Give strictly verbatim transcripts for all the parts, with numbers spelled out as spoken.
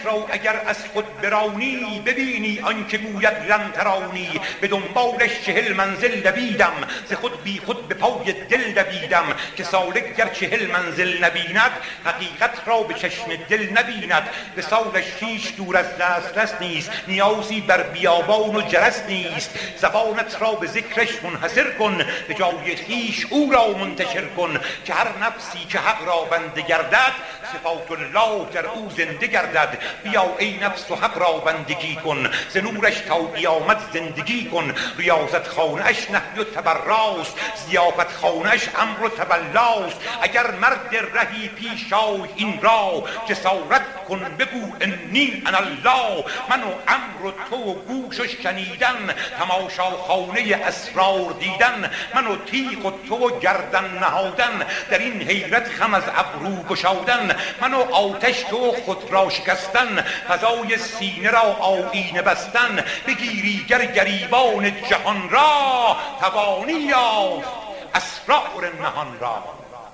را اگر از خود برانی، ببینی آنکه گوید لن ترانی. به دنبالش چهل منزل دویدم، ز خود بی خود به پای دل دویدم. که سالک گر چهل منزل نبیند، حقیقت را به چشم دل نبیند. به سالش هیچ دور از دسترس نیست، نیازی بر بیابان و جرس نیست. زبانت را به ذکرش منحصر کن، به جای خویش او را منتشر کن. که هر نفسی که حق را بنده گردد، صفات الله در او زنده گردد. بیا ای نفس و حق را بندگی کن، ز نورش تا قیامت زندگی کن. ریاضت خانه‌اش نهی و تبراست، ضیافت خانه‌اش امر و تولاست. اگر مرد رهی پیش آی این را، جسارت کن بگو انی انا الله. من و امر و تو و گوش و شنیدن، تماشا خانه اسرار دیدن. من و تیغ و تو و گردن نهادن، در این حیرت خم از ابرو گشادن. من و آتش تو و خود را شکستن، فضای سینه را آیینه بستن. بگیری گر گریبان جهان را، توانی یافت اسرار نهان را.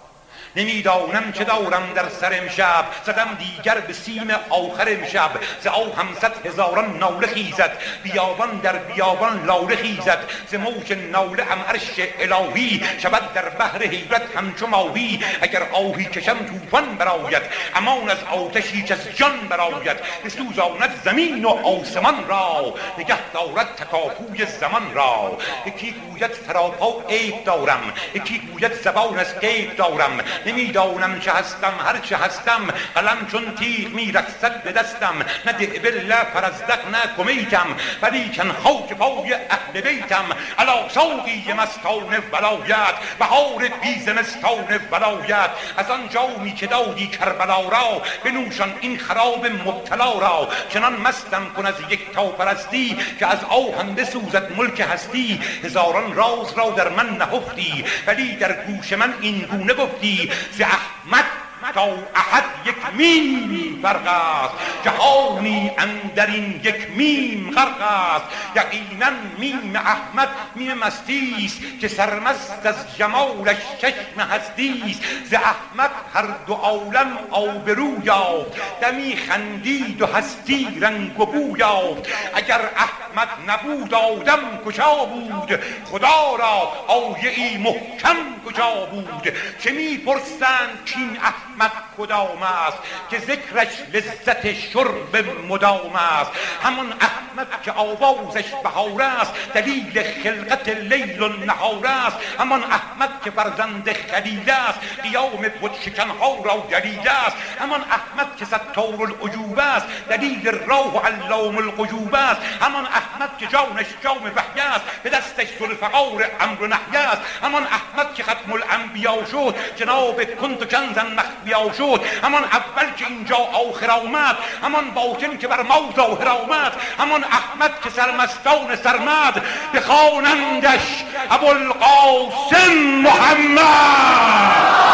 نمیدانم چه دارم در سر امشب، زدم دیگر به سیم آخر امشب. ز آهم صد هزاران ناله خیزد، بیابان در بیابان لاله خیزد. ز موج ناله ام عرش الهی، شود در بحر حیرت همچو ماهی. اگر آهی کشم طوفان براید، امان از آتشی که از جان براید. بسوزاند زمین و آسمان را، نگه دارد تکاپوی زمان را. یکی گوید سراپا عیب دارم، یکی گوید زبان از غیب دارم. نمیدانم چه هستم هر چه هستم، قلم چون تیغ میرقصد به دستم. نه دعبله فرزدق نه کمیتم، ولیکن خاک پای اهل بیتم. علی ساقی مستان ولایت، بهار بی زمستان ولایت. از آن جامی که دادی کربلا را، بنوشان این خراب مبتلا را. چنان مستم کن از یک تا پرستی، که از آهم بسوزد ملک هستی. هزاران راز را در من نهفتی، ولی در گوش من این گونه گفتی. ز احمد تا احد یک میم فرق است، جهانی اندر این یک میم غرق است. یقینا میم احمد میم مستی است، که سرمست از جمالش چشم هستی است. ز احمد هر دو عالم آبرو یافت، دمی خندید و هستی رنگ و بو یافت. اگر احمد نبود آدم کجا بود، خدا را آیه ای محکم کجا بود. چه میپرسند کین احمد کدام است، که ذکرش لذت شرب مدام است. همان احمد که آوازش بهار است، دلیل خلقت لیل و نهار است. همان احمد که فرزند خلیل است، قیام بت شکنها را دلیل است. همان احمد که ستار العیوب است، دلیل راه و علام الغیوب است. همان احمد که جانش جام وحی است، به دستش ذوالفقار امر و نهی است. همان احمد که ختم الانبیا شد، جناب کنت کنزا مخفیا شد. همان اول که اینجا آخر آمد، همان باطن که بر ما ظاهر آمد. همان احمد که سرمستان سرمد، بخوانندش ابوالقاسم محمد.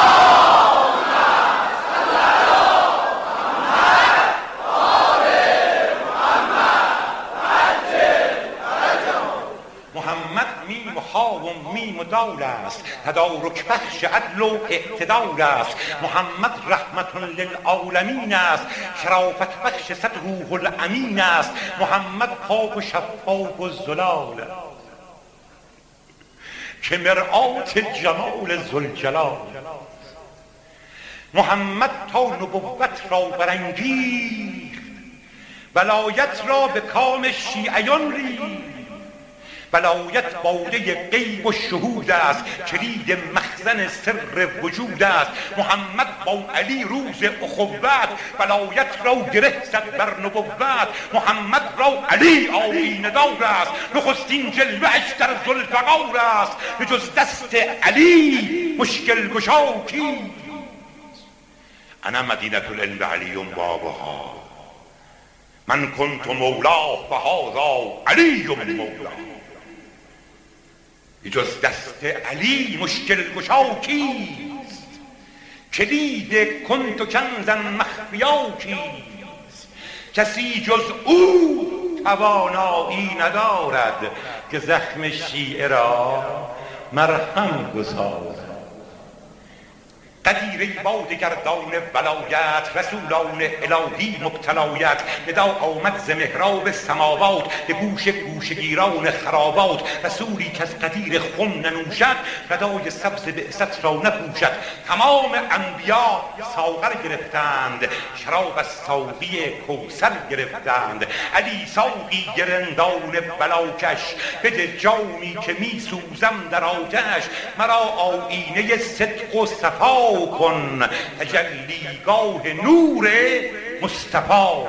میم و ها و میم و دال است، تدارک بخش عدل و اعتدال است. محمد رحمت للعالمین است، شرافت بخش صد روح الامین است. محمد پاک و شفاف و زلال، که مرآت جمال ذوالجلال. محمد تا نبوت را برانگیخت، ولایت را به کام شیعیان ریخت. ولایت باده غیب و شهود است، کلید مخزن سر وجود است. محمد با علی روز اخوت، ولایت را گره زد بر نبوت. محمد را علی آیینه دار است، نخستین جلوه‌اش در ذوالفقار است. به جز دست علی مشکل گشا کیست؟ انا مدینة العلم علی بابها، من کنت مولاه و هذا علی مولاه. جز دست علی مشکل گشا کیست؟ کلید کنت کنزا مخفیا کیست؟ کسی جز او توانایی ندارد، که زخم شیعه را مرهم گسارد. قدیره باد گردان ولایت، رسولان الهی مبتلایت. ندا آمد ز محراب سماوات، به گوش گوشگیران خرابات. رسولی که از قدیر خم ننوشد، ردای سبز بعثت را نپوشد. تمام انبیا ساغر گرفتند، شراب از ساقی کوثر گرفتند. علی ساقی گرندان بلاکش، بده جامی که می سوزم در آتش. مرا آیینه صدق و صفا کن، تجلیگاه نور مصطفی.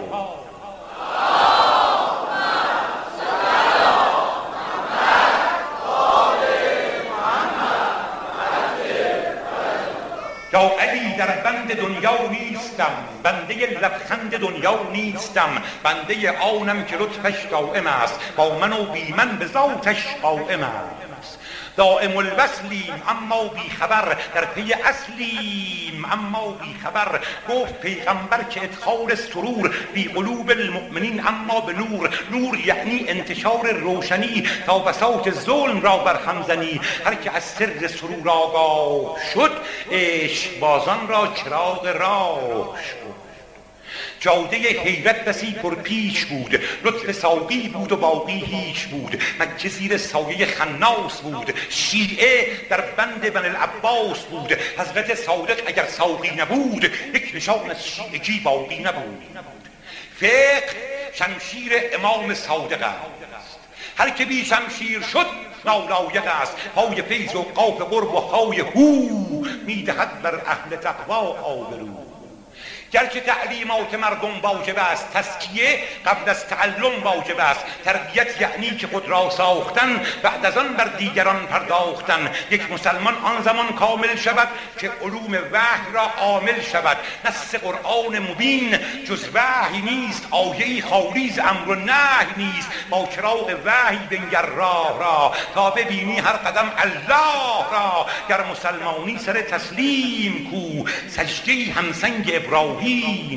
یا علی در بند دنیا نیستم، بنده لبخند دنیا نیستم. بنده آنم که لطفش دائم است، با من و بی من به ذاتش قائم است. دائم الوصلیم اما بی خبر، در پی اصلیم اما بی خبر. گفت پیغمبر که ادخال سرور بی قلوب المؤمنین اما به نور. نور یعنی انتشار روشنی، تا بساط ظلم را برهم زنی. هر که از سر سرور آگاه شد، عشق بازان را چراغ راه شد. جاده حیرت بسی پر پیش بود، لطف ساقی بود و باقی هیچ بود. مکه زیر سایه خناس بود، شیعه در بند بن العباس بود. حضرت صادق اگر ساقی نبود، یک نشان از شیعگی باقی نبود. فقه شمشیر امام صادق است، هر که بی شمشیر شد نالایق است. های فیض و قاف قرب و های هو، میدهد بر اهل تقوا آبرو. گرچه تعلیمات مردم واجب است، تزکیه قبل از تعلم واجب است. تربیت یعنی که خود را ساختن، بعد از آن بر دیگران پرداختن. یک مسلمان آن زمان کامل شود که علوم وحی را عامل شود. نص قرآن مبین جز وحی نیست، آیه‌ای خالی از امر و نهی نیست. با چراغ وحی بنگر راه را، تا ببینی هر قدم الله را. گر مسلمانی سر تسلیم کو، سجده همسنگ ابراهیم.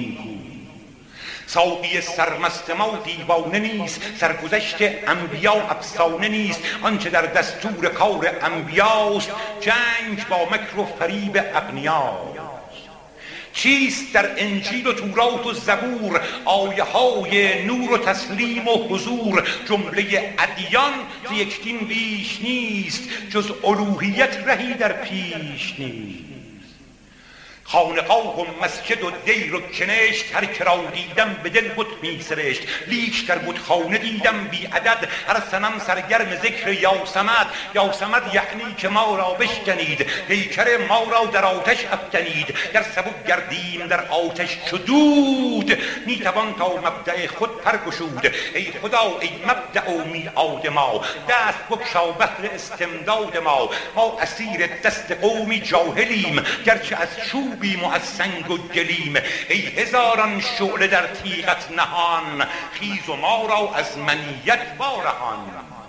ساقی سرمست ما دیوانه نیست، سرگذشت انبیا افسانه نیست. آنچه در دستور کار انبیاست، جنگ با مکر و فریب اغنیاست. چیست در انجیل و تورات و زبور، آیه های نور و تسلیم و حضور. جمله ادیان ز یک دین بیش نیست، جز الوهیت رهی در پیش نیست. خانقاه و مسجد و دیر و کنشت، هر که را دیدم به دل بت می سرشت. لیک در بتخانه دیدم بی عدد، هر صنم سرگرم ذکر یا صمد. یا صمد یعنی که ما را بشکنید، پیکر ما را در آتش افکنید. گر سبک گردیم در آتش چو دود، می توان تا مبدأ خود پرگشود. ای خدا ای مبدأ و میعاد ما، دست بگشا بهر استمداد ما. ما اسیر دست قومی جاهلیم، گرچه از چوب بیم و از سنگ و گلیم. ای هزاران شعله در تیغت نهان، خیز و ما را از منیت وارهان.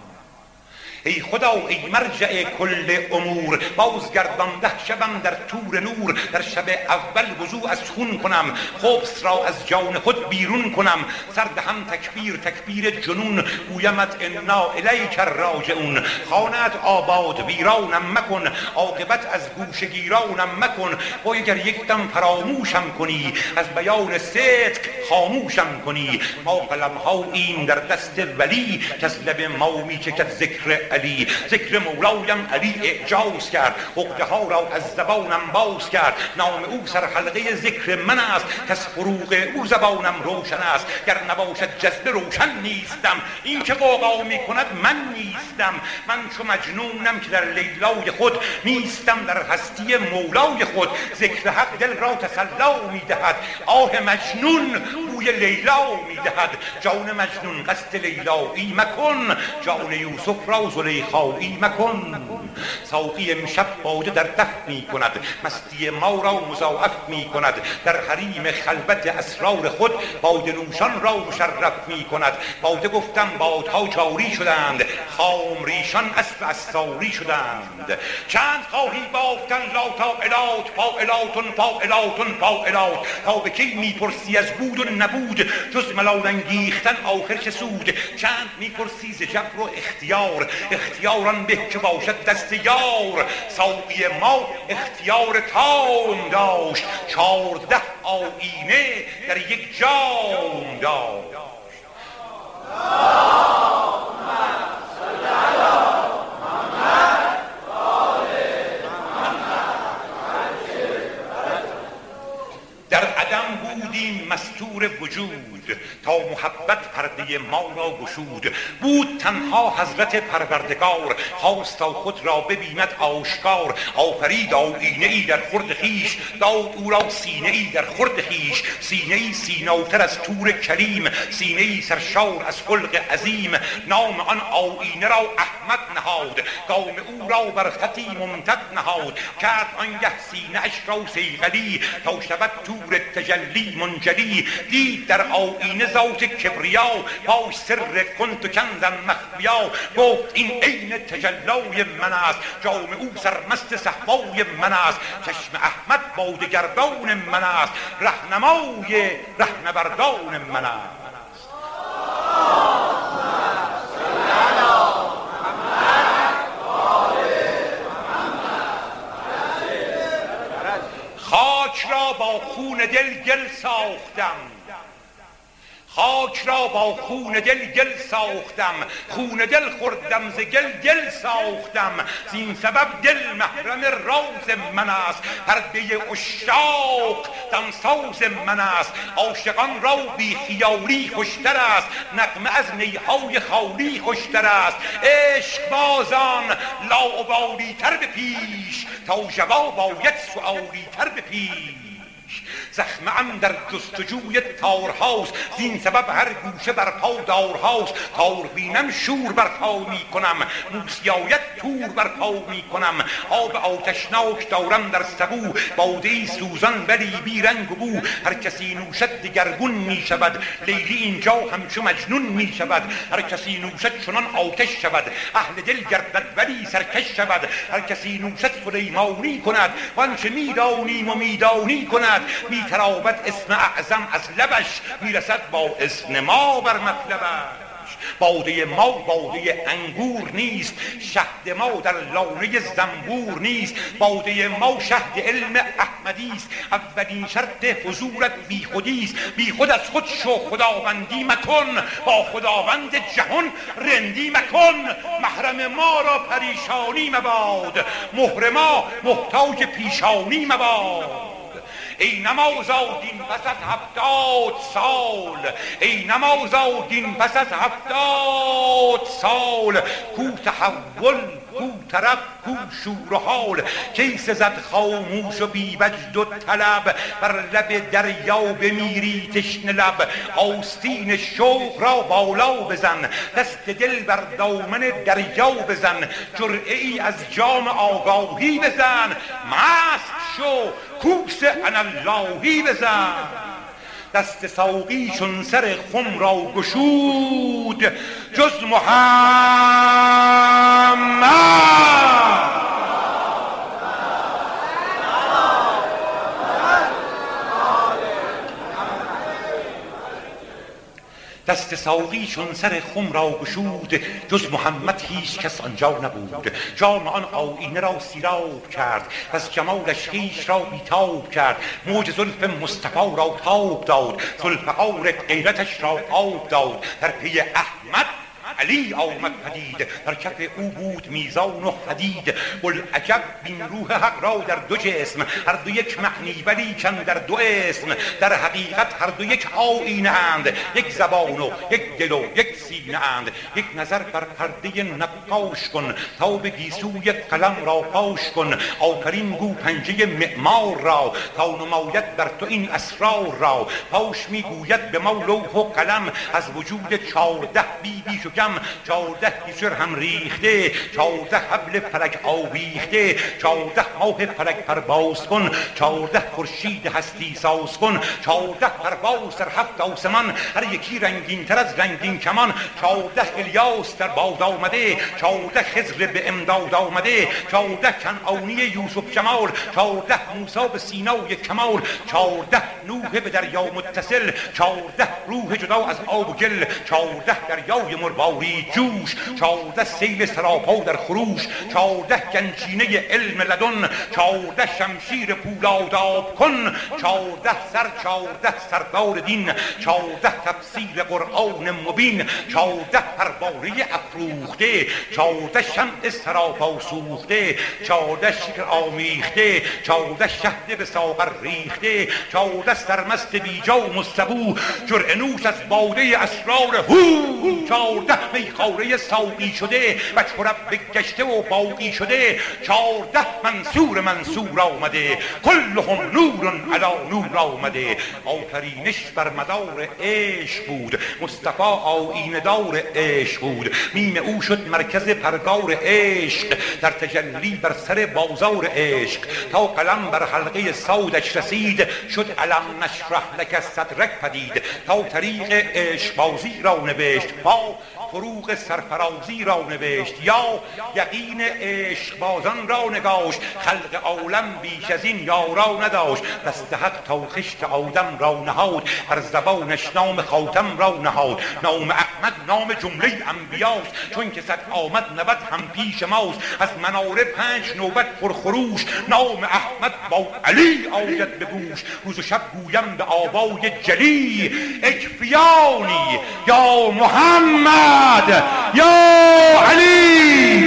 ای خدا ای مرجع کل امور، بازگردانده شبم در طور نور. در شب اول وضو از خون کنم، خبث را از جان خود بیرون کنم. سردهم تکبیر تکبیر جنون، گویمت انا الیک راجعون. خانه‌ات آباد ویرانم مکن، عاقبت از گوشه گیرانم مکن. و اگر یک دم فراموشم کنی، از بیان صدق خاموشم کنی. ما قلم‌هاییم در دست ولی، که از لب ما میچکد ذکر علی. ذکر مولایم علی اعجاز کرد، عقده ها را از زبانم باز کرد. نام او سر حلقه ذکر من است، که از فروغ او زبانم روشن است. گر نباشد جذبه روشن نیستم، این که غوغا می کند من نیستم. من چو مجنونم که در لیلای خود، نیستم در هستی مولای خود. ذکر حق دل را تسلا می دهد، آه مجنون بوی لیلا می دهد. جان مجنون قصد لیلایی مکن، جان یوسف را زلیخایی مکن. ساقی امشب باده در دف می کند، مستی ما را مضاعف می کند. در حریم خلوت اسرار خود، باده نوشان را مشرف می کند. باده گفتم بادها جاری شدند، خام ریشان اسب اساری شدند. چند خواهی بافتن لا تا الات، فاعلاتون فاعلاتون فاعلات. تا به کی می پرسی از بود و نبود جز ملال انگیختن آخر چه سود. چند میپرسی ز جبر و اختیار، اختیاران به که باشد دست یار. ساقی ما اختیار تام داشت، چارده آیینه در یک جام داشت. در عدم بودیم مستور وجود، تا محبت پرده ما را گشود. بود تنها حضرت پروردگار، خواست تا خود را ببیند آشکار. آفرید آیینه ای در خورد خویش، داد او را سینه ای در خورد خویش. سینه ای سیناتر از طور کلیم، سینه ای سرشار از خلق عظیم. نام آن آیینه را احمد نهاد، گام او را بر خطی ممتد نهاد. کرد آنگه سینه اش را صیقلی، تا شود طور تجلی منجلی. دید در آیینه ذات کبریا، پاش سر کنت کنزا مخفیا. گفت این عین تجلای من است، جام او سرمست صهبای من است. چشم احمد باده گردان من است، رهنمای رهنوردان من است. خاک را با خون دل گل ساختم، خاک را با خون دل گل ساختم. خون دل خوردم ز گل گل ساختم. زین سبب دل محرم راز من است، پرده عشاق دمساز من است. عاشقان را بی خیالی خوشتر است، نغمه از نیهای خالی خوشتر است. عشق بازان لاابالی تر به پیش، تا جواب باید سؤالی تر به پیش. زخمه ام در جستجوی تارهاست، زین سبب هر گوشه بر پا دارهاست. تار بینم شور بر پا می کنم، موسی آید تور بر پا می کنم. آب آتشناک دارم در سبو، باده سوزان ولی بی رنگ و بو. هر کسی نوشد دگرگون می شود، لیلی اینجا همچو مجنون می شود. هر کسی نوشد چنان آتش شود، اهل دل گردد ولی سرکش شود. هر کسی نوشد سلیمانی کند، وانچه می دانیم و می دانی کند. می تراود اسم اعظم از لبش، می رسد با اسم ما بر مطلبش. باده ما باده انگور نیست، شهد ما در لانه زنبور نیست. باده ما شهد علم احمدی است، اولین شرط حضورت بی خودی است. بی خود از خود شو خداوندی مکن، با خداوند جهان رندی مکن. محرم ما را پریشانی مباد، مهر ما محتاج پیشانی مباد. ای نمازادین پس از هفتاد سال، ای نمازادین پس از هفتاد سال. کو تحول کو طرب کو شور و حال، کی سزد خاموش و بی وجد و طلب. بر لب دریا بمیری تشنه لب، آستین شوق را بالا بزن. دست دل بر دامن دریا بزن، جرعه ای از جام آگاهی بزن. مست شو کوس اناللهی بزن. دست ساقی چون سر خم را گشود، جز محمد. دست ساقی چون سر خم را گشود، جز محمد هیچ کس آنجا نبود. جام آن آیینه را سیراب کرد، پس جمالش خویش را بیتاب کرد. موج زلف مصطفی را تاب داد، ذوالفقار غیرتش را آب داد. در پی احمد علی آمد پدید، در کف او بود میزان و حدید. بوالعجب بین روح حق را در دو جسم، هر دو یک معنی ولی کن در دو اسم. در حقیقت هر دو یک آیینه اند، یک زبان و یک دل و یک سینه اند. یک نظر بر پرده نقاش کن، تا به گیسوی قلم را پاش کن. آفرین گو پنجه معمار را، تا نماید در تو این اسرار را. پاش میگوید به ما لوح و قلم، از وجود چارده بی بی شکم. چارده کشور هم ریخته، چارده حبل فلک آویخته. چارده ماه فلک پرواز کن، چارده خورشید هستی ساز کن. چارده پرواز در هفت آسمان، هر یکی رنگین تر از رنگین کمان. چارده الیاس در باد آمده، چارده خضر به امداد آمده، چارده کنعانی یوسف جمال، چارده موسی به سینای کمال، چارده نوح به دریا متصل، چارده روح جدا از آب و گل، چارده دریای مرباری جوش، چارده سیل سراپا در خروش، چارده گنجینه علم لدن، چارده شمشیر پولاد آب کن، چارده سر چارده سردار دین، چارده تفسیر قرآن مبین، چارده پروانه افروخته، چارده شمع سراپا سوخته، چارده شکر آمیخته، چارده شهد به ساغر ریخته، چارده سرمست بیجا و مستبو، جرعه نوش از باده اسرار هو، چارده میخواره ساقی شده و چرب بگشته و باقی شده، چارده منصور منصور آمده، کلهم نور علی نور آمده. آفرینش بر مدار عشق بود، مصطفی آیینه دار عشق بود، میم او شد مرکز پرگار عشق، در تجلی بر سر بازار عشق، تا قلم بر حلقه صودش رسید، شد علم نشرح لک صدرک پدید، تا طریق عشق بازی را نوشت، با فروغ سرفرازی را نوشت، یا یقین عشق بازان را نگاشت، خلق عالم بیش از این یارا نداشت، دست حق تا خشت آدم را نهاد، بر زبانش نام خاتم را نهاد، نام احمد نام جمله انبیاست، چون که صد آمد نبد هم پیش ماست، از مناره پنج نوبت پرخروش، نام احمد با علی آید به گوش، روز و شب گویم به آوای جلی، اکفیانی یا محمد یا علی.